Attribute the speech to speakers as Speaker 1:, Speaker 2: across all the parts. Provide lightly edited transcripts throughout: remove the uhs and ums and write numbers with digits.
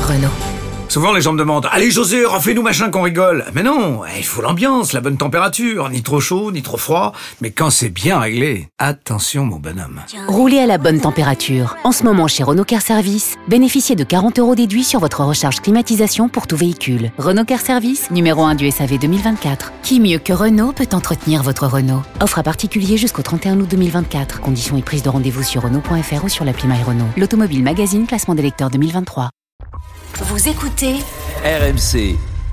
Speaker 1: Renault.
Speaker 2: Souvent les gens me demandent « Allez José, refais-nous machin qu'on rigole !» Mais non, il faut l'ambiance, la bonne température, ni trop chaud, ni trop froid. Mais quand c'est bien réglé, attention mon bonhomme.
Speaker 1: Roulez à la bonne température. En ce moment chez Renault Car Service, bénéficiez de 40 € déduits sur votre recharge climatisation pour tout véhicule. Renault Car Service, numéro 1 du SAV 2024. Qui mieux que Renault peut entretenir votre Renault? Offre à particulier jusqu'au 31 août 2024. Conditions et prise de rendez-vous sur Renault.fr ou sur l'appli MyRenault. L'Automobile Magazine, classement des lecteurs 2023. Vous écoutez
Speaker 3: RMC.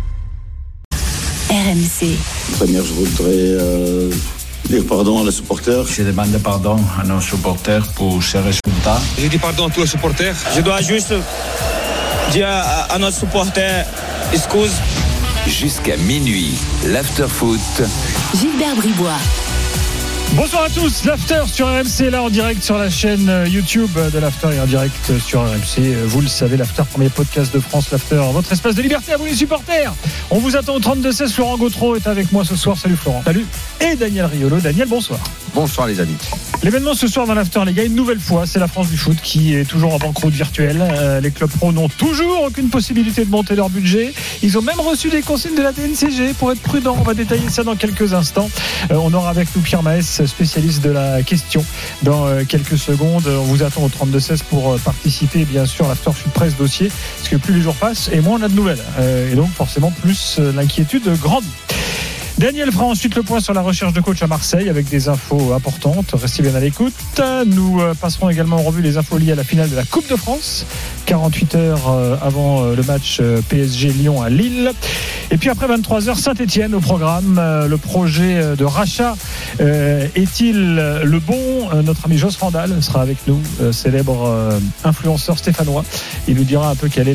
Speaker 1: RMC.
Speaker 4: Première, je voudrais dire pardon à les supporters.
Speaker 5: Je demande pardon à nos supporters pour ce résultat.
Speaker 6: Je dis pardon à tous les supporters. Je dois juste dire à nos supporters excuse.
Speaker 3: Jusqu'à minuit, l'after-foot.
Speaker 1: Gilbert Bribois.
Speaker 7: Bonsoir à tous, l'After sur RMC, là en direct sur la chaîne YouTube de l'After et en direct sur RMC. Vous le savez, l'After, premier podcast de France, l'After, votre espace de liberté à vous les supporters. On vous attend au 32-16, Florent Gautreau est avec moi ce soir. Salut Florent. Salut. Et Daniel Riolo. Daniel, bonsoir.
Speaker 8: Bonsoir les amis.
Speaker 7: L'événement ce soir dans l'After, les gars, une nouvelle fois, c'est la France du foot qui est toujours en banqueroute virtuelle. Les clubs pro n'ont toujours aucune possibilité de monter leur budget. Ils ont même reçu des consignes de la DNCG pour être prudents. On va détailler ça dans quelques instants. On aura avec nous Pierre Maes, spécialiste de la question, dans quelques secondes. On vous attend au 32-16 pour participer, bien sûr, à l'After Foot Presse dossier, parce que plus les jours passent et moins on a de nouvelles. Et donc forcément plus l'inquiétude grandit. Daniel fera ensuite le point sur la recherche de coach à Marseille avec des infos importantes. Restez bien à l'écoute. Nous passerons également en revue les infos liées à la finale de la Coupe de France, 48 heures avant le match PSG-Lyon à Lille. Et puis après 23h, Saint-Etienne au programme. Le projet de rachat est-il le bon? Notre ami Jos Randal sera avec nous, célèbre influenceur stéphanois. Il nous dira un peu quel est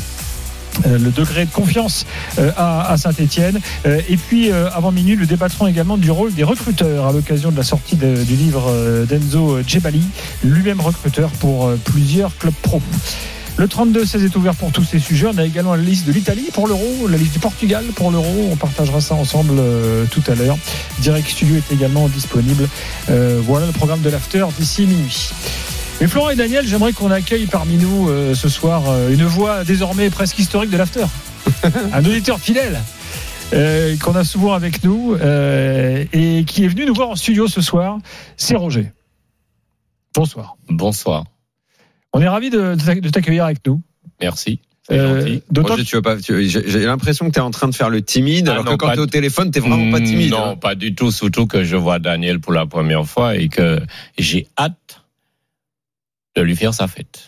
Speaker 7: le degré de confiance à Saint-Etienne. Et puis avant minuit, nous débattrons également du rôle des recruteurs à l'occasion de la sortie du livre d'Enzo Djebali, lui-même recruteur pour plusieurs clubs pro. Le 32-16 est ouvert pour tous ces sujets. On a également la liste de l'Italie pour l'Euro, la liste du Portugal pour l'Euro. On partagera ça ensemble tout à l'heure. Direct Studio est également disponible. Voilà le programme de l'After d'ici minuit. Et Florent et Daniel, j'aimerais qu'on accueille parmi nous ce soir une voix désormais presque historique de l'After. Un auditeur fidèle qu'on a souvent avec nous et qui est venu nous voir en studio ce soir. C'est Roger. Bonsoir.
Speaker 9: Bonsoir.
Speaker 7: On est ravis de t'accueillir avec nous.
Speaker 9: Merci. C'est gentil.
Speaker 8: Roger, j'ai l'impression que tu es en train de faire le timide, alors que quand tu es au téléphone, tu n'es vraiment pas timide.
Speaker 9: Non, hein. Pas du tout. Surtout que je vois Daniel pour la première fois et que j'ai hâte de lui faire sa fête.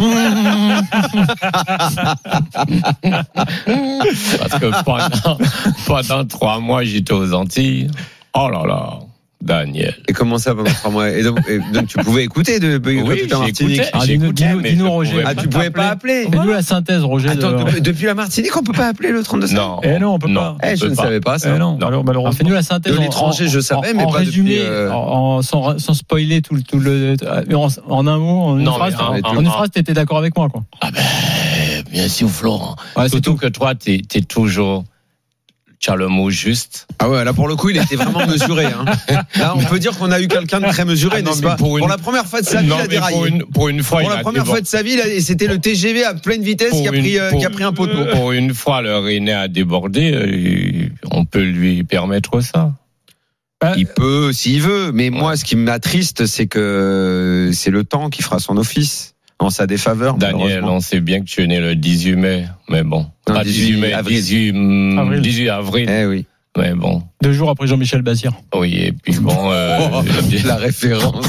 Speaker 9: Parce que pendant 3 mois, j'étais aux Antilles. Oh là là, Daniel.
Speaker 8: Et comment ça pendant 3 mois? Et donc tu pouvais écouter quand tu étais en Martinique?
Speaker 7: Dis-nous Roger.
Speaker 8: Tu pouvais pas appeler?
Speaker 7: Fais-nous la synthèse, Roger.
Speaker 8: Attends, depuis la Martinique, on peut pas appeler le 32?
Speaker 9: Non.
Speaker 7: Non, on peut pas.
Speaker 8: Je ne savais pas ça.
Speaker 7: Non. Alors, malheureusement.
Speaker 10: Fais-nous la synthèse.
Speaker 8: De l'étranger, je savais, mais
Speaker 10: en
Speaker 8: pas
Speaker 10: résumé,
Speaker 8: depuis.
Speaker 10: sans spoiler tout le. En un mot, en une phrase, t'étais d'accord avec moi, quoi.
Speaker 9: Ah ben, bien sûr, Florent.
Speaker 10: Ouais,
Speaker 9: surtout que toi, t'es toujours. Tu as le mot juste.
Speaker 8: Ah ouais, là pour le coup, il était vraiment mesuré. Hein. Là, on peut dire qu'on a eu quelqu'un de très mesuré, n'est-ce pas? Pour la première fois de sa vie, il a déraillé.
Speaker 9: Pour une fois,
Speaker 8: pour la première fois de sa vie, c'était le TGV à pleine vitesse qui a pris un poteau.
Speaker 9: Pour une fois, le René a débordé. On peut lui permettre ça.
Speaker 8: Il peut, s'il veut. Mais moi, ce qui m'attriste, c'est que c'est le temps qui fera son office en sa défaveur.
Speaker 9: Daniel, on sait bien que tu es né le 18 mai, mais bon.
Speaker 8: Non,
Speaker 9: pas 18 mai,
Speaker 8: avril.
Speaker 9: 18 avril.
Speaker 8: Eh oui.
Speaker 9: Mais bon.
Speaker 10: 2 jours après Jean-Michel Bazir.
Speaker 9: Oui, et puis bon.
Speaker 8: La référence.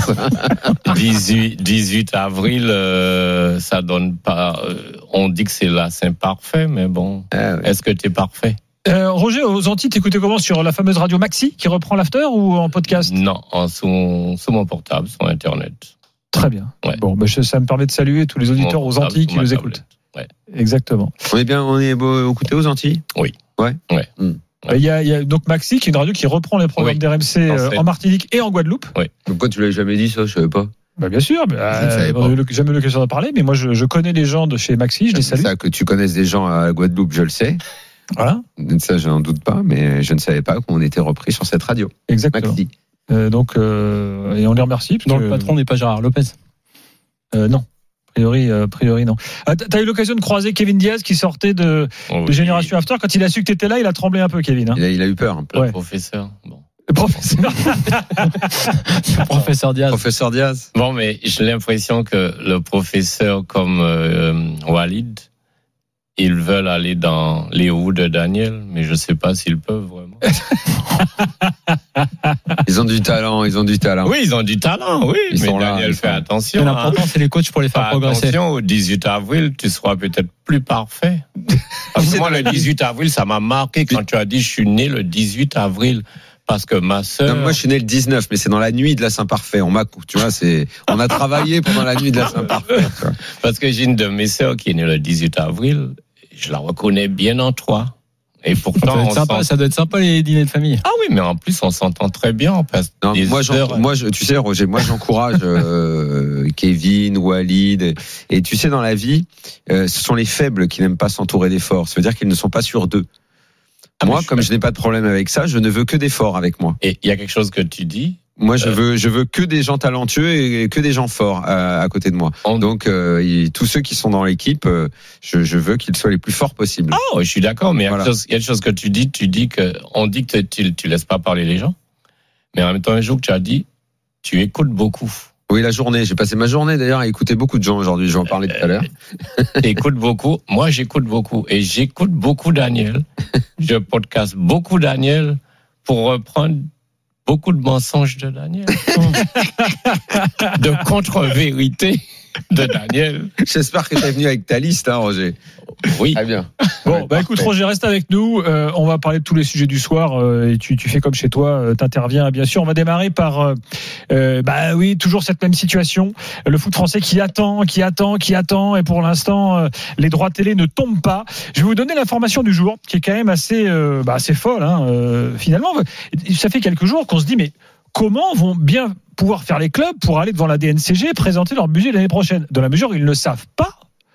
Speaker 9: 18 avril, ça donne pas. On dit que c'est la Saint-Parfait, mais bon.
Speaker 8: Ah oui.
Speaker 9: Est-ce que tu es parfait?
Speaker 7: Roger, aux Antilles, t'écoutais comment, sur la fameuse radio Maxi qui reprend l'After ou en podcast?
Speaker 9: Non, sous mon portable, sur Internet.
Speaker 7: Très bien.
Speaker 9: Ouais.
Speaker 7: Bon, ça me permet de saluer tous les auditeurs aux Antilles qui nous écoutent.
Speaker 9: Ouais.
Speaker 7: Exactement.
Speaker 8: On est écouté aux Antilles?
Speaker 9: Oui.
Speaker 8: Ouais.
Speaker 7: Il y a donc Maxi, qui est une radio qui reprend les programmes d'RMC en Martinique et en Guadeloupe.
Speaker 9: Oui.
Speaker 8: Pourquoi tu l'avais jamais dit ça? Je savais pas.
Speaker 7: Bien sûr, on n'a jamais eu l'occasion d'en parler, mais moi je connais les gens de chez Maxi, je les salue.
Speaker 8: Ça, que tu connaisses des gens à Guadeloupe, je le sais.
Speaker 7: Voilà.
Speaker 8: Ça, je n'en doute pas, mais je ne savais pas qu'on était repris sur cette radio.
Speaker 7: Exactement.
Speaker 8: Maxi.
Speaker 7: Et on les remercie.
Speaker 10: Donc le patron n'est pas Gérard Lopez.
Speaker 7: Non. A priori, non. T'as eu l'occasion de croiser Kevin Diaz qui sortait de Génération After. Quand il a su que t'étais là, il a tremblé un peu, Kevin. Hein.
Speaker 8: Il a eu peur un peu.
Speaker 9: Le professeur. Bon.
Speaker 7: Le professeur.
Speaker 10: Professeur Diaz.
Speaker 9: Bon, mais j'ai l'impression que le professeur comme Walid, ils veulent aller dans les roues de Daniel, mais je ne sais pas s'ils peuvent vraiment.
Speaker 8: Ils ont du talent.
Speaker 9: Oui, ils ont du talent, oui.
Speaker 8: Ils
Speaker 9: mais
Speaker 8: sont
Speaker 9: Daniel, fais attention.
Speaker 10: L'important, c'est les coachs pour les faire progresser.
Speaker 9: Attention, au 18 avril, tu seras peut-être plus parfait. Parce que moi, le 18 avril, ça m'a marqué quand tu as dit je suis né le 18 avril. Parce que ma sœur.
Speaker 8: Non, moi, je suis né le 19, mais c'est dans la nuit de la Saint-Parfait. On a travaillé pendant la nuit de la Saint-Parfait.
Speaker 9: Parce que j'ai une de mes sœurs qui est née le 18 avril. Je la reconnais bien en toi. Et pourtant,
Speaker 10: ça doit être sympa les dîners de famille.
Speaker 9: Ah oui, mais en plus, on s'entend très bien. On passe
Speaker 8: tu sais, Roger, moi, j'encourage Kevin, Walid. Et tu sais, dans la vie, ce sont les faibles qui n'aiment pas s'entourer des forts. Ça veut dire qu'ils ne sont pas sûrs d'eux. Moi, comme je n'ai pas de problème avec ça, je ne veux que des forts avec moi.
Speaker 9: Et il y a quelque chose que tu dis.
Speaker 8: Moi, je veux que des gens talentueux et que des gens forts à côté de moi. Donc, tous ceux qui sont dans l'équipe, je veux qu'ils soient les plus forts possibles.
Speaker 9: Oh, je suis d'accord, mais il y a quelque chose que tu dis que on dit que tu laisses pas parler les gens, mais en même temps, un jour que tu as dit, tu écoutes beaucoup.
Speaker 8: Oui, la journée. J'ai passé ma journée d'ailleurs à écouter beaucoup de gens aujourd'hui. Je vais en parler tout à l'heure.
Speaker 9: T'écoutes beaucoup. Moi, j'écoute beaucoup. Et j'écoute beaucoup Daniel. Je podcast beaucoup Daniel pour reprendre beaucoup de mensonges de Daniel. De contre-vérité de Daniel.
Speaker 8: J'espère que tu es venu avec ta liste, hein, Roger.
Speaker 9: Oui.
Speaker 8: Très bien.
Speaker 7: Bon, écoute, Roger, reste avec nous. On va parler de tous les sujets du soir et tu fais comme chez toi, t'interviens bien sûr. On va démarrer par, toujours cette même situation. Le foot français qui attend et pour l'instant, les droits télé ne tombent pas. Je vais vous donner l'information du jour qui est quand même assez folle. Finalement, ça fait quelques jours qu'on se dit mais comment vont bien pouvoir faire les clubs pour aller devant la DNCG et présenter leur budget l'année prochaine, dans la mesure où ils ne savent pas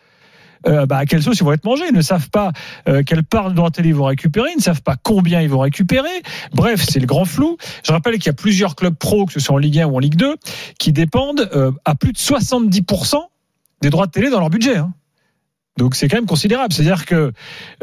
Speaker 7: à quelle sauce ils vont être mangés, ils ne savent pas quelle part de droit télé ils vont récupérer, ils ne savent pas combien ils vont récupérer. Bref, c'est le grand flou. Je rappelle qu'il y a plusieurs clubs pro, que ce soit en Ligue 1 ou en Ligue 2, qui dépendent à plus de 70% des droits de télé dans leur budget. Hein. Donc c'est quand même considérable. C'est-à-dire que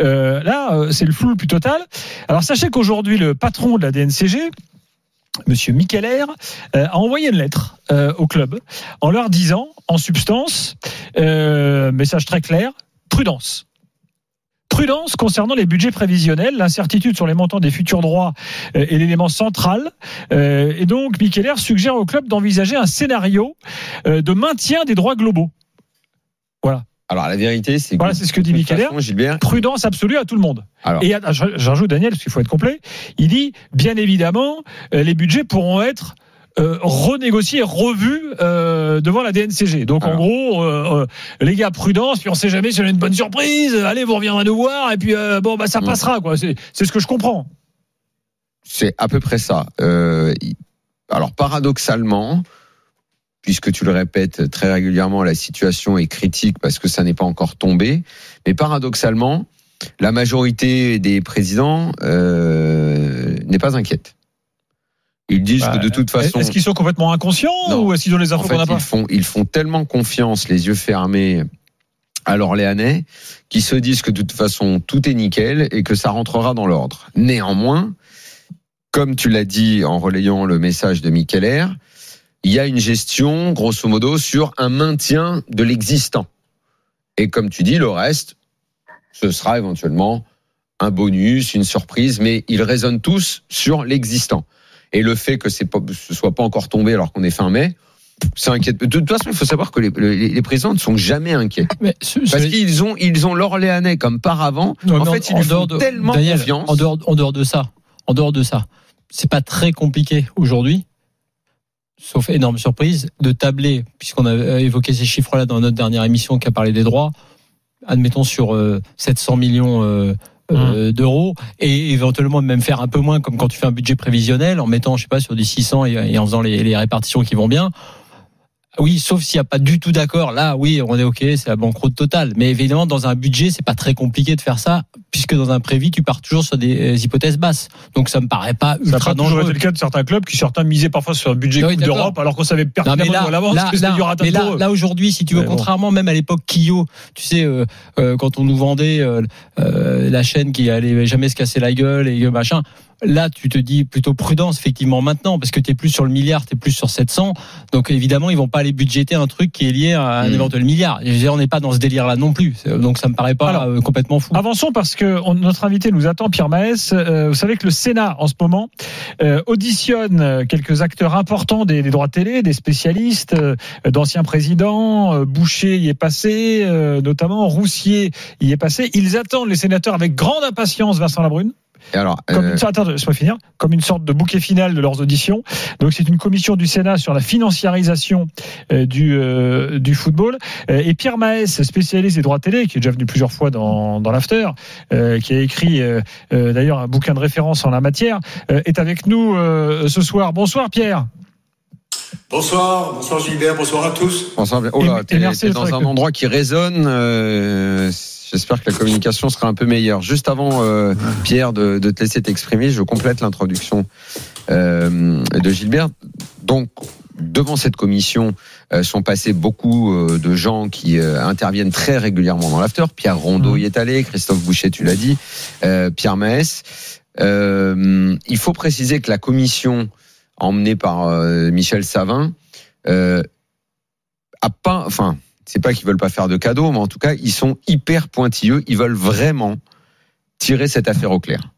Speaker 7: là, c'est le flou le plus total. Alors sachez qu'aujourd'hui, le patron de la DNCG, Monsieur Mickeler, a envoyé une lettre au club en leur disant, en substance, message très clair, prudence. Prudence concernant les budgets prévisionnels, l'incertitude sur les montants des futurs droits est l'élément central. Et donc Mickeler suggère au club d'envisager un scénario de maintien des droits globaux. Voilà.
Speaker 8: Alors la vérité, c'est que
Speaker 7: voilà, c'est ce que dit Mickeler. Prudence absolue à tout le monde. Alors. Et j'ajoute Daniel, parce qu'il faut être complet. Il dit, bien évidemment, les budgets pourront être renégociés, revus devant la DNCG. Donc en gros, les gars, prudence. Puis on sait jamais si on a une bonne surprise. Allez, vous reviendrez nous voir. Et puis ça passera, quoi. C'est ce que je comprends.
Speaker 8: C'est à peu près ça. Alors paradoxalement, puisque tu le répètes très régulièrement, la situation est critique parce que ça n'est pas encore tombé. Mais paradoxalement, la majorité des présidents n'est pas inquiète. Ils disent que de toute façon...
Speaker 7: Est-ce qu'ils sont complètement inconscients ou est-ce qu'ils ont les infos qu'on n'a pas ?
Speaker 8: Ils font tellement confiance, les yeux fermés, à l'Orléanais, qu'ils se disent que de toute façon, tout est nickel et que ça rentrera dans l'ordre. Néanmoins, comme tu l'as dit en relayant le message de Mickeler, il y a une gestion, grosso modo, sur un maintien de l'existant. Et comme tu dis, le reste, ce sera éventuellement un bonus, une surprise, mais ils raisonnent tous sur l'existant. Et le fait que ce soit pas encore tombé alors qu'on est fin mai, c'est inquiétant. De toute façon, il faut savoir que les présidents ne sont jamais inquiets. Parce qu'ils ont l'Orléanais comme par avant. En fait, ils lui font tellement confiance.
Speaker 10: En dehors de ça, c'est pas très compliqué aujourd'hui, sauf énorme surprise, de tabler, puisqu'on a évoqué ces chiffres-là dans notre dernière émission qui a parlé des droits, admettons sur 700 millions d'euros, et éventuellement même faire un peu moins, comme quand tu fais un budget prévisionnel, en mettant, je sais pas, sur du 600 et en faisant les répartitions qui vont bien. Oui, sauf s'il n'y a pas du tout d'accord. Là, oui, on est OK, c'est la banqueroute totale. Mais évidemment, dans un budget, c'est pas très compliqué de faire ça, puisque dans un prévis, tu pars toujours sur des hypothèses basses. Donc, ça me paraît pas ultra dangereux. Ça a toujours été
Speaker 7: le cas de certains clubs qui certains misaient parfois sur le budget Coupe d'Europe, alors qu'on savait pertinemment à l'avance que c'était du ratage pour eux.
Speaker 10: Là, aujourd'hui, si tu veux, contrairement même à l'époque Kyo, tu sais, quand on nous vendait la chaîne qui allait jamais se casser la gueule et machin. Là, tu te dis plutôt prudence, effectivement, maintenant, parce que t'es plus sur le milliard, t'es plus sur 700. Donc, évidemment, ils vont pas aller budgéter un truc qui est lié à un éventuel milliard. Je veux dire, on n'est pas dans ce délire-là non plus. Donc, ça me paraît pas complètement fou.
Speaker 7: Avançons parce que notre invité nous attend, Pierre Maes. Vous savez que le Sénat, en ce moment, auditionne quelques acteurs importants des droits télé, des spécialistes, d'anciens présidents. Boucher y est passé, notamment. Roussier y est passé. Ils attendent les sénateurs avec grande impatience, Vincent Labrune.
Speaker 8: Alors,
Speaker 7: laisse-moi finir. Comme une sorte de bouquet final de leurs auditions. Donc, c'est une commission du Sénat sur la financiarisation du football. Et Pierre Maes, spécialiste des droits télé, qui est déjà venu plusieurs fois dans l'After, qui a écrit d'ailleurs un bouquin de référence en la matière, est avec nous ce soir. Bonsoir Pierre.
Speaker 11: Bonsoir Gilbert, bonsoir à tous.
Speaker 8: Bonsoir. Oh là, t'es dans un endroit qui résonne. J'espère que la communication sera un peu meilleure. Juste avant, Pierre, de te laisser t'exprimer, je complète l'introduction de Gilbert. Donc, devant cette commission sont passés beaucoup de gens qui interviennent très régulièrement dans l'after. Pierre Rondeau y est allé, Christophe Boucher, tu l'as dit, Pierre Maes. Il faut préciser que la commission emmenée par Michel Savin a pas... Enfin, c'est pas qu'ils veulent pas faire de cadeaux, mais en tout cas, ils sont hyper pointilleux. Ils veulent vraiment tirer cette affaire au clair.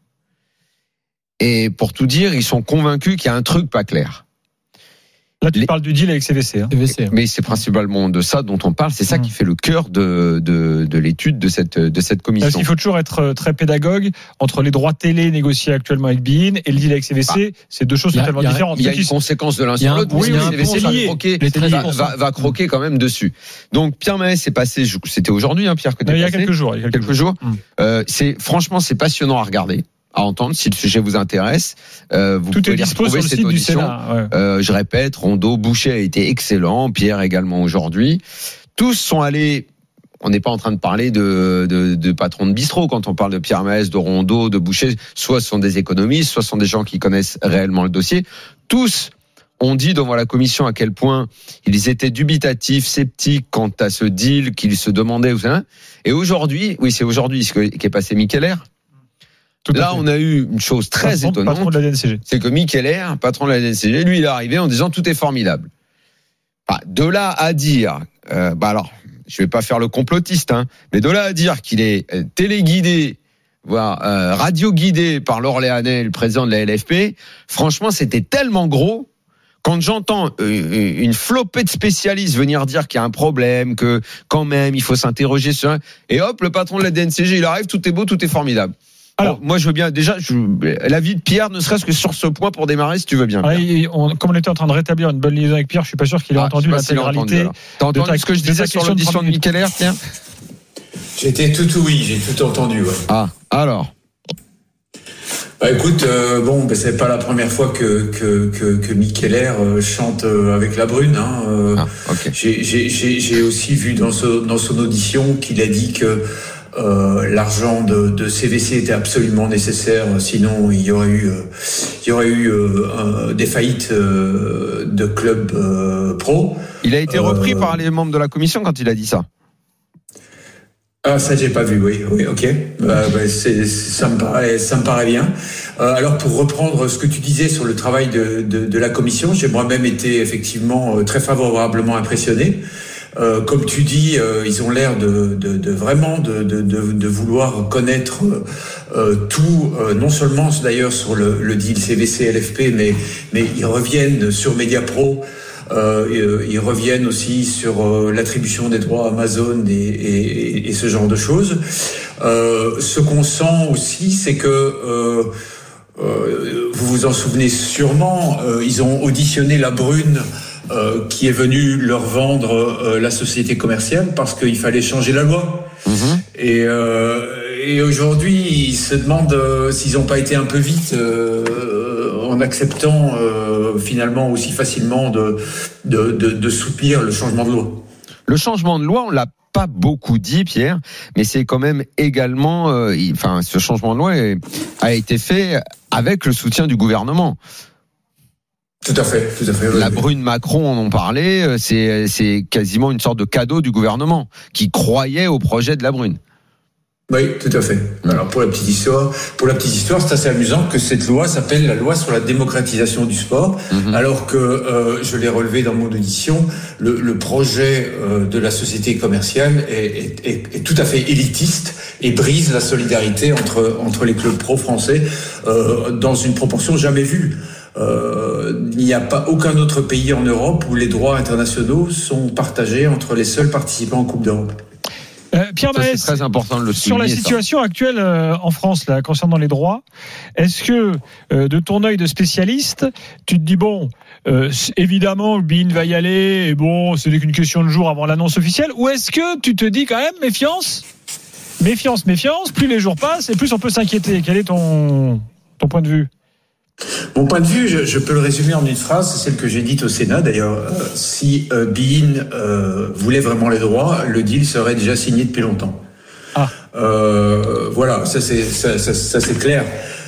Speaker 8: Et pour tout dire, ils sont convaincus qu'il y a un truc pas clair.
Speaker 7: Là, tu parles du deal avec CVC.
Speaker 8: Mais c'est principalement de ça dont on parle. C'est ça qui fait le cœur de l'étude de cette commission.
Speaker 7: Parce qu'il faut toujours être très pédagogue entre les droits télé négociés actuellement avec beIN et le deal avec CVC. C'est deux choses totalement différentes.
Speaker 8: Il y a une conséquence de l'un sur l'autre. Oui, CVC va croquer quand même dessus. Donc Pierre Maes est passé. C'était aujourd'hui, Pierre, que tu es passé.
Speaker 7: Il y a quelques jours.
Speaker 8: Franchement, c'est passionnant à regarder, à entendre. Si le sujet vous intéresse, vous pouvez les retrouver cette audition. Je répète, Rondeau, Boucher a été excellent, Pierre également aujourd'hui. Tous sont allés. On n'est pas en train de parler de patrons de bistrot quand on parle de Pierre Maes, de Rondeau, de Boucher. Soit ce sont des économistes, soit ce sont des gens qui connaissent réellement le dossier. Tous ont dit devant la commission à quel point ils étaient dubitatifs, sceptiques quant à ce deal, qu'ils se demandaient. Et aujourd'hui, c'est aujourd'hui qu'est passé Mikeller. Là, on a eu une chose très étonnante.
Speaker 7: Patron de la DNCG.
Speaker 8: C'est que Mikeller, patron de la DNCG, lui, il est arrivé en disant tout est formidable. De là à dire, alors, je vais pas faire le complotiste, mais de là à dire qu'il est téléguidé, voire radio-guidé par l'Orléanais, le président de la LFP, franchement, c'était tellement gros. Quand j'entends une flopée de spécialistes venir dire qu'il y a un problème, que quand même, il faut s'interroger sur... Et hop, le patron de la DNCG, il arrive, tout est beau, tout est formidable. Alors, moi, je veux bien, déjà, l'avis de Pierre, ne serait-ce que sur ce point pour démarrer, si tu veux bien.
Speaker 7: Comme on était en train de rétablir une bonne liaison avec Pierre, je suis pas sûr qu'il ait entendu l'intégralité.
Speaker 8: T'as entendu ce que je disais sur l'audition de Mikeller, Pierre?
Speaker 11: J'ai tout entendu, ouais.
Speaker 8: Ah, alors.
Speaker 11: Écoute, c'est pas la première fois que Mikeller chante avec Labrune. Okay. J'ai aussi vu dans son audition qu'il a dit que l'argent de CVC était absolument nécessaire, sinon il y aurait eu des faillites de clubs pro.
Speaker 8: Il a été repris par les membres de la commission quand il a dit ça.
Speaker 11: Ah, ça j'ai pas vu, oui, ok. Ça me paraît bien. Alors pour reprendre ce que tu disais sur le travail de la commission, j'ai moi-même été effectivement très favorablement impressionné. Comme tu dis, ils ont l'air de vraiment de vouloir connaître tout, non seulement d'ailleurs sur le deal CVC LFP, mais ils reviennent sur Mediapro. Ils reviennent aussi sur l'attribution des droits Amazon et ce genre de choses. Ce qu'on sent aussi, c'est que vous vous en souvenez sûrement, ils ont auditionné Labrune, qui est venu leur vendre la société commerciale parce qu'il fallait changer la loi. Et aujourd'hui, ils se demandent s'ils n'ont pas été un peu vite en acceptant finalement aussi facilement de soutenir le changement de loi.
Speaker 8: Le changement de loi, on l'a pas beaucoup dit, Pierre, mais c'est quand même également, ce changement de loi a été fait avec le soutien du gouvernement.
Speaker 11: Tout à fait.
Speaker 8: La brune Macron, on en parlait, c'est quasiment une sorte de cadeau du gouvernement qui croyait au projet de la brune.
Speaker 11: Oui, tout à fait. Alors pour la petite histoire, c'est assez amusant que cette loi s'appelle la loi sur la démocratisation du sport, alors que je l'ai relevé dans mon audition, le projet de la société commerciale est tout à fait élitiste et brise la solidarité entre les clubs pro français dans une proportion jamais vue. Il n'y a pas aucun autre pays en Europe où les droits internationaux sont partagés entre les seuls participants en Coupe d'Europe.
Speaker 7: Pierre Maes,
Speaker 8: c'est très important de le souligner,
Speaker 7: sur la situation actuelle en France là, concernant les droits, est-ce que de ton œil de spécialiste, tu te dis évidemment le BeIN va y aller et ce n'est qu'une question de jours avant l'annonce officielle, ou est-ce que tu te dis quand même méfiance, plus les jours passent et plus on peut s'inquiéter? Quel est ton point de vue?
Speaker 11: Mon point de vue, je peux le résumer en une phrase, c'est celle que j'ai dite au Sénat d'ailleurs. Si BeIN voulait vraiment les droits, le deal serait déjà signé depuis longtemps. Voilà, ça c'est clair.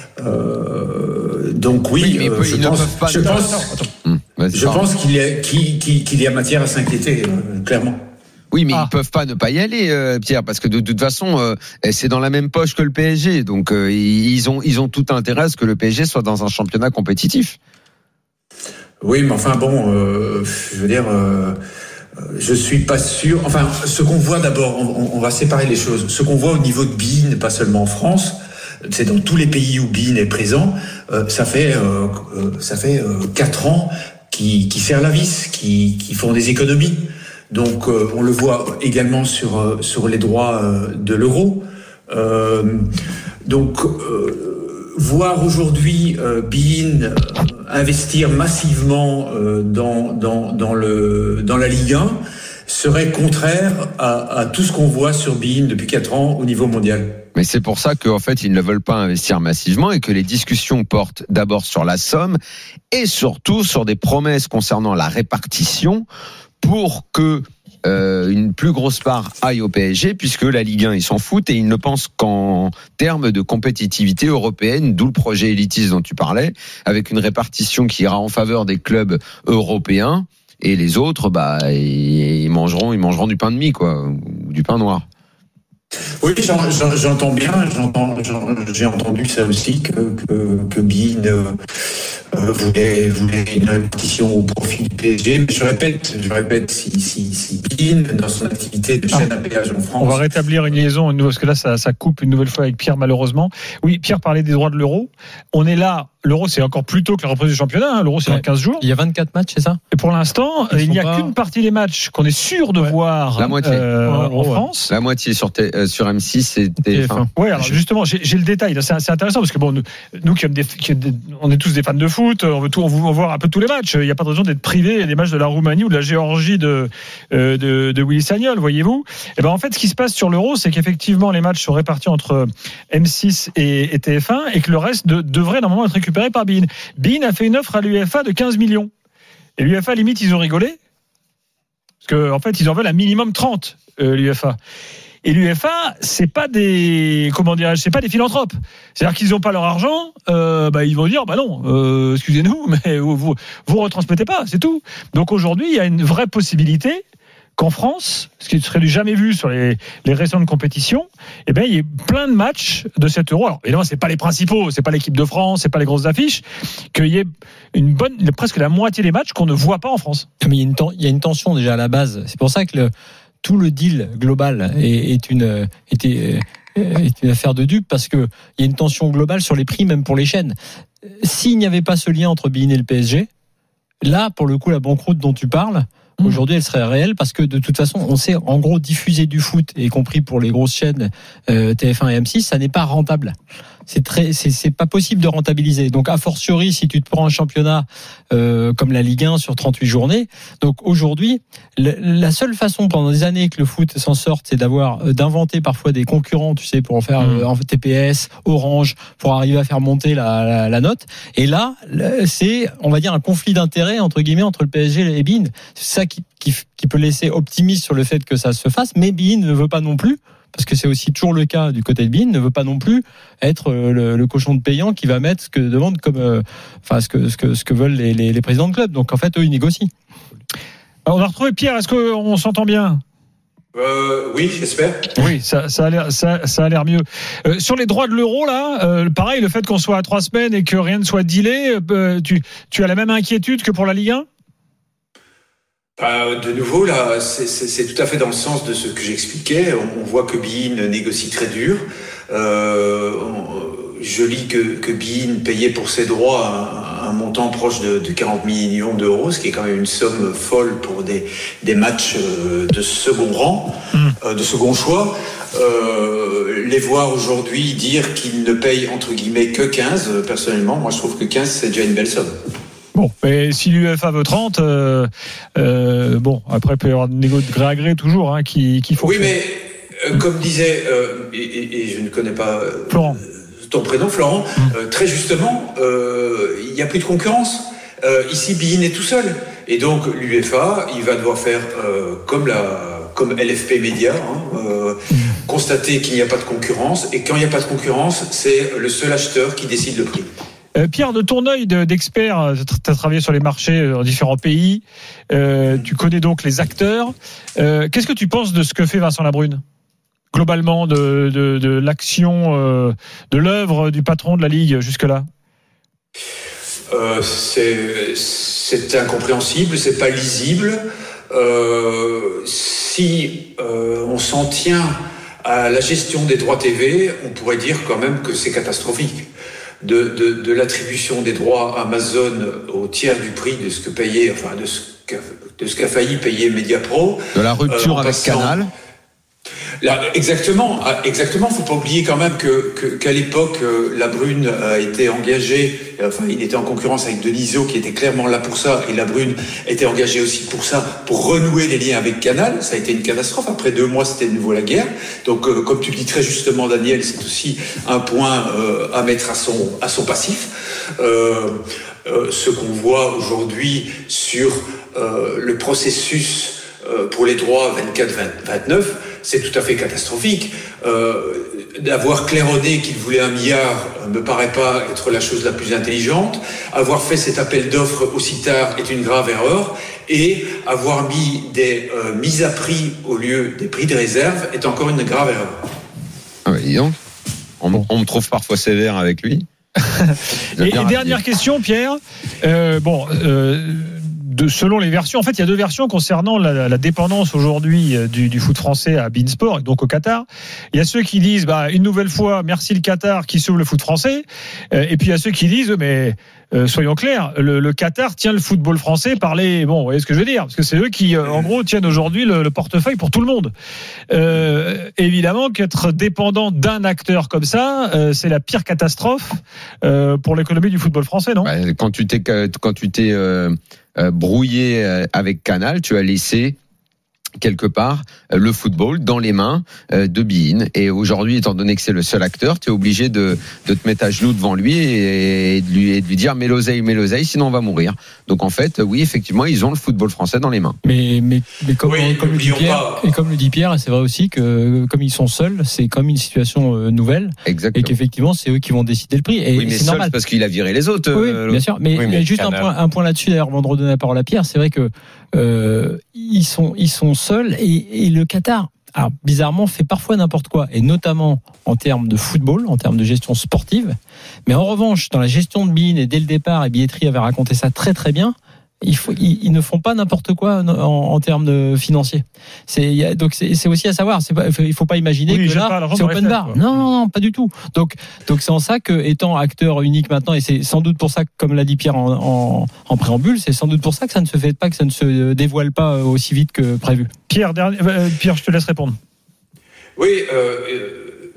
Speaker 11: Donc oui, je pense qu'il y a matière à s'inquiéter, clairement.
Speaker 8: Oui, mais ils peuvent pas ne pas y aller, Pierre, parce que de toute façon, c'est dans la même poche que le PSG. Donc, ils ont tout intérêt à ce que le PSG soit dans un championnat compétitif.
Speaker 11: Oui, mais enfin je veux dire, je suis pas sûr. Enfin, ce qu'on voit d'abord, on va séparer les choses. Ce qu'on voit au niveau de BeIN, pas seulement en France, c'est dans tous les pays où BeIN est présent. Ça fait 4 ans qui serrent la vis, qui font des économies. Donc, on le voit également sur les droits de l'euro. Voir aujourd'hui BeIN investir massivement dans la Ligue 1 serait contraire à tout ce qu'on voit sur BeIN depuis 4 ans au niveau mondial.
Speaker 8: Mais c'est pour ça qu'en fait, ils ne veulent pas investir massivement et que les discussions portent d'abord sur la somme et surtout sur des promesses concernant la répartition pour que une plus grosse part aille au PSG, puisque la Ligue 1, ils s'en foutent et ils ne pensent qu'en termes de compétitivité européenne, d'où le projet élitiste dont tu parlais, avec une répartition qui ira en faveur des clubs européens et les autres, ils mangeront du pain de mie, quoi, ou du pain noir.
Speaker 11: Oui, j'entends bien, j'ai entendu ça aussi que BeIN voulait une répartition au profit du PSG. Mais je répète, si BeIN, dans son activité de chaîne à péage en France...
Speaker 7: On va rétablir une liaison, parce que là, ça coupe une nouvelle fois avec Pierre, malheureusement. Oui, Pierre parlait des droits de l'euro. On est là, l'euro, c'est encore plus tôt que la reprise du championnat. L'euro, c'est dans 15 jours.
Speaker 10: Il y a 24 matchs, c'est ça?
Speaker 7: Et pour l'instant, il n'y a qu'une partie des matchs qu'on est sûr de voir
Speaker 8: la moitié.
Speaker 7: En France.
Speaker 8: La moitié sur M6 et TF1.
Speaker 7: Oui, alors justement, j'ai le détail. C'est intéressant parce que nous on est tous des fans de foot, on veut voir un peu tous les matchs. Il n'y a pas de raison d'être privé des matchs de la Roumanie ou de la Géorgie de Willy Sagnol, voyez-vous. Et en fait, ce qui se passe sur l'Euro, c'est qu'effectivement, les matchs sont répartis entre M6 et TF1 et que le reste devrait normalement être récupéré par BeIN. BeIN a fait une offre à l'UEFA de 15 millions. Et l'UEFA, limite, ils ont rigolé. Parce qu'en fait, ils en veulent un minimum 30, l'UEFA. Et l'UEFA, c'est pas des philanthropes. C'est-à-dire qu'ils n'ont pas leur argent, ils vont dire, non, excusez-nous, mais vous retransmettez pas, c'est tout. Donc aujourd'hui, il y a une vraie possibilité qu'en France, ce qui serait du jamais vu sur les récentes compétitions, il y ait plein de matchs de cet Euro. Alors évidemment, c'est pas les principaux, c'est pas l'équipe de France, c'est pas les grosses affiches, qu'il y ait presque la moitié des matchs qu'on ne voit pas en France.
Speaker 10: Mais il y a une tension déjà à la base. C'est pour ça que tout le deal global est une affaire de dupe, parce que il y a une tension globale sur les prix, même pour les chaînes. S'il n'y avait pas ce lien entre BeIN et le PSG, là, pour le coup, la banqueroute dont tu parles, aujourd'hui, elle serait réelle, parce que de toute façon, on sait, en gros, diffuser du foot, y compris pour les grosses chaînes TF1 et M6, ça n'est pas rentable. c'est pas possible de rentabiliser. Donc a fortiori si tu te prends un championnat comme la Ligue 1 sur 38 journées. Donc aujourd'hui, la seule façon pendant des années que le foot s'en sorte, c'est d'inventer parfois des concurrents, tu sais, pour en faire en TPS, Orange, pour arriver à faire monter la note. Et là, c'est, on va dire, un conflit d'intérêts entre guillemets entre le PSG et beIN. C'est ça qui peut laisser optimiste sur le fait que ça se fasse, mais beIN ne veut pas non plus, parce que c'est aussi toujours le cas du côté de beIN, ne veut pas non plus être le cochon de payant qui va mettre ce que demande comme, ce que veulent les présidents de club. Donc en fait, eux, ils négocient.
Speaker 7: Alors, on a retrouvé Pierre. Est-ce qu'on s'entend bien?
Speaker 11: Oui, j'espère.
Speaker 7: Oui, ça a l'air mieux. Sur les droits de l'euro, là, pareil, le fait qu'on soit à 3 semaines et que rien ne soit dealé, tu as la même inquiétude que pour la Ligue 1?
Speaker 11: De nouveau, là, c'est tout à fait dans le sens de ce que j'expliquais. On voit que beIN négocie très dur. Je lis que beIN payait pour ses droits un montant proche de 40 millions d'euros, ce qui est quand même une somme folle pour des matchs de second rang, de second choix. Les voir aujourd'hui dire qu'ils ne payent entre guillemets que 15, personnellement, moi je trouve que 15 c'est déjà une belle somme.
Speaker 7: Bon, mais si l'UEFA veut 30, bon, après il peut y avoir des négo de gré à gré toujours, qu'il faut.
Speaker 11: Oui, mais comme disait, et je ne connais pas
Speaker 7: Florent.
Speaker 11: Ton prénom, Florent, très justement, il n'y a plus de concurrence. Ici, beIN est tout seul, et donc l'UEFA, il va devoir faire comme LFP Média, constater qu'il n'y a pas de concurrence, et quand il n'y a pas de concurrence, c'est le seul acheteur qui décide le prix.
Speaker 7: Pierre, de ton œil d'expert, tu as travaillé sur les marchés dans différents pays, tu connais donc les acteurs. Qu'est-ce que tu penses de ce que fait Vincent Labrune, globalement, de l'action, de l'œuvre du patron de la Ligue jusque-là?
Speaker 11: C'est incompréhensible, c'est pas lisible. Si on s'en tient à la gestion des droits TV, on pourrait dire quand même que c'est catastrophique. De l'attribution des droits Amazon au tiers du prix de ce que payait, enfin de ce qu'a failli payer Mediapro.
Speaker 8: De la rupture avec Canal.
Speaker 11: Là, exactement. Faut pas oublier quand même qu'à l'époque, Labrune a été engagé. Enfin, il était en concurrence avec Denisot, qui était clairement là pour ça, et Labrune était engagé aussi pour ça, pour renouer les liens avec Canal. Ça a été une catastrophe. Après 2 mois, c'était de nouveau la guerre. Donc, comme tu le dis très justement, Daniel, c'est aussi un point à mettre à son passif. Ce qu'on voit aujourd'hui sur le processus pour les droits 24-29, c'est tout à fait catastrophique. D'avoir claironné qu'il voulait 1 milliard me paraît pas être la chose la plus intelligente. Avoir fait cet appel d'offres aussi tard est une grave erreur. Et avoir mis des mises à prix au lieu des prix de réserve est encore une grave erreur.
Speaker 8: Ah bah dis donc, on me trouve parfois sévère avec lui.
Speaker 7: Et dernière question, Pierre. Selon les versions, en fait, il y a 2 versions concernant la dépendance aujourd'hui du foot français à beIN Sport, et donc au Qatar. Il y a ceux qui disent, une nouvelle fois, merci le Qatar qui sauve le foot français. Et puis il y a ceux qui disent, mais soyons clairs, le Qatar tient le football français par les... Bon, vous voyez ce que je veux dire? Parce que c'est eux qui, en gros, tiennent aujourd'hui le portefeuille pour tout le monde. Évidemment qu'être dépendant d'un acteur comme ça, c'est la pire catastrophe pour l'économie du football français, non?
Speaker 8: Quand tu t'es brouillé avec Canal, tu as laissé quelque part le football dans les mains de beIN, et aujourd'hui, étant donné que c'est le seul acteur, tu es obligé de te mettre à genoux devant lui et de lui dire mets l'oseille, sinon on va mourir. Donc en fait, oui, effectivement, ils ont le football français dans les mains.
Speaker 10: Mais comme le dit Pierre, c'est vrai aussi que comme ils sont seuls, c'est comme une situation nouvelle.
Speaker 8: Exactement.
Speaker 10: Et qu'effectivement, c'est eux qui vont décider le prix. Et
Speaker 8: oui, mais
Speaker 10: c'est normal
Speaker 8: parce qu'il a viré les autres.
Speaker 10: Oui, bien sûr. Mais juste un point là-dessus, d'ailleurs, avant de redonner la parole à Pierre, c'est vrai que ils sont seuls, et le Qatar, alors, bizarrement, fait parfois n'importe quoi, et notamment en termes de football, en termes de gestion sportive. Mais en revanche, dans la gestion de beIN, et dès le départ, et Billetterie avait raconté ça très très bien, ils ne font pas n'importe quoi en termes de financiers. Donc c'est aussi à savoir. Il faut pas imaginer que là c'est open bar. Non, pas du tout. Donc c'est en ça que, étant acteur unique maintenant, et c'est sans doute pour ça que, comme l'a dit Pierre en préambule, c'est sans doute pour ça que ça ne se fait pas, que ça ne se dévoile pas aussi vite que prévu.
Speaker 7: Pierre, je te laisse répondre.
Speaker 11: Oui.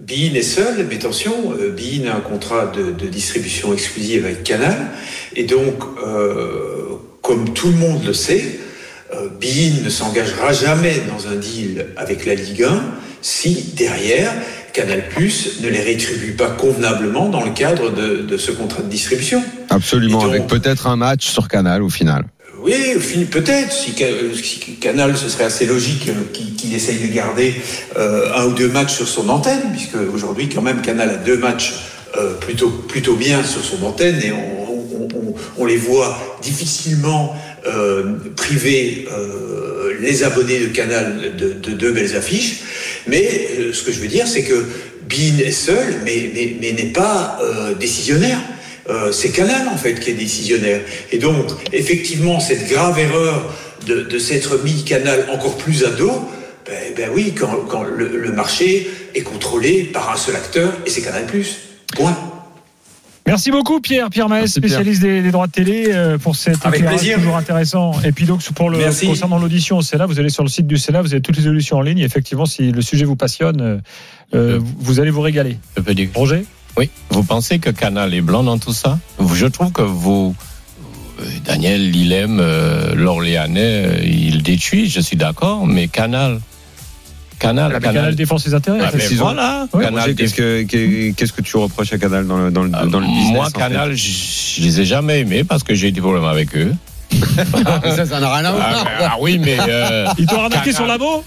Speaker 11: beIN est seul, mais attention, beIN a un contrat de distribution exclusive avec Canal, et donc, comme tout le monde le sait, beIN ne s'engagera jamais dans un deal avec la Ligue 1 si, derrière, Canal+ ne les rétribue pas convenablement dans le cadre de ce contrat de distribution.
Speaker 8: Absolument,
Speaker 11: donc,
Speaker 8: avec peut-être un match sur Canal au final.
Speaker 11: Oui, peut-être. Si Canal, ce serait assez logique qu'il essaye de garder 1 ou 2 matchs sur son antenne, puisque aujourd'hui, quand même, Canal a 2 matchs plutôt bien sur son antenne, et on les voit difficilement priver les abonnés de Canal de 2 belles affiches. Mais ce que je veux dire, c'est que beIN est seul, mais n'est pas décisionnaire. C'est Canal, en fait, qui est décisionnaire. Et donc, effectivement, cette grave erreur de s'être mis Canal encore plus à dos, ben oui, quand le marché est contrôlé par un seul acteur, et c'est Canal+. Point.
Speaker 7: Merci beaucoup Pierre Maes, spécialiste des droits de télé, pour cet éclairage toujours intéressant. Et puis donc concernant l'audition au Sénat, vous allez sur le site du Sénat, vous avez toutes les auditions en ligne. Effectivement, si le sujet vous passionne, vous allez vous régaler.
Speaker 9: Je peux dire.
Speaker 7: Roger ?
Speaker 9: Oui. Vous pensez que Canal est blanc dans tout ça ? Je trouve que Daniel, il aime l'Orléanais, il détruit, je suis d'accord, mais Canal défend ses intérêts.
Speaker 8: Voilà. Oui, Canal, qu'est-ce que tu reproches à Canal dans le business?
Speaker 9: Moi, Canal, je les ai jamais aimés parce que j'ai eu des problèmes avec eux.
Speaker 8: Ça n'a rien à voir.
Speaker 9: Oui, mais
Speaker 7: ils t'ont arnaqué sur l'abo.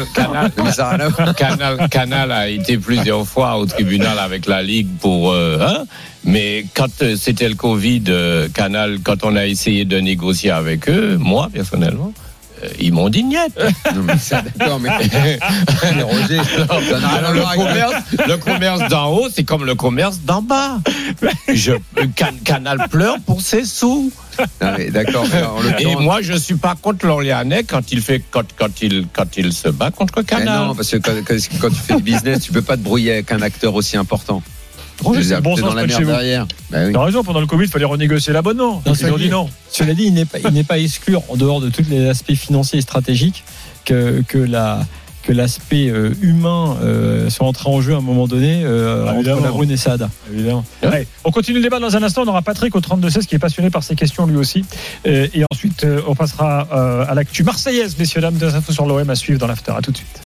Speaker 9: Canal a été plusieurs fois au tribunal avec la Ligue pour mais quand c'était le Covid, Canal, quand on a essayé de négocier avec eux, moi personnellement, ils m'ont dit niet.
Speaker 8: Non, mais ça, d'accord, mais Roger,
Speaker 9: le commerce d'en haut, c'est comme le commerce d'en bas. Canal pleure pour ses sous.
Speaker 8: Non, mais d'accord.
Speaker 9: Et moi, je suis pas contre l'Orléanais quand il se bat contre Canal.
Speaker 8: Non, parce que quand tu fais du business, tu peux pas te brouiller avec un acteur aussi important.
Speaker 7: Roger, c'est bon
Speaker 8: dans la merde derrière.
Speaker 7: Oui. T'as raison, pendant le Covid, il fallait renégocier l'abonnement. Ils ont dit non.
Speaker 10: Cela dit, il n'est pas exclure, en dehors de tous les aspects financiers et stratégiques, que l'aspect humain soit entré en jeu à un moment donné entre la Brune et Saada.
Speaker 7: Évidemment. Ouais. On continue le débat dans un instant. On aura Patrick au 32-16 qui est passionné par ces questions lui aussi. Et ensuite, on passera à l'actu marseillaise, messieurs, dames, des infos sur l'OM à suivre dans l'after. À tout de suite.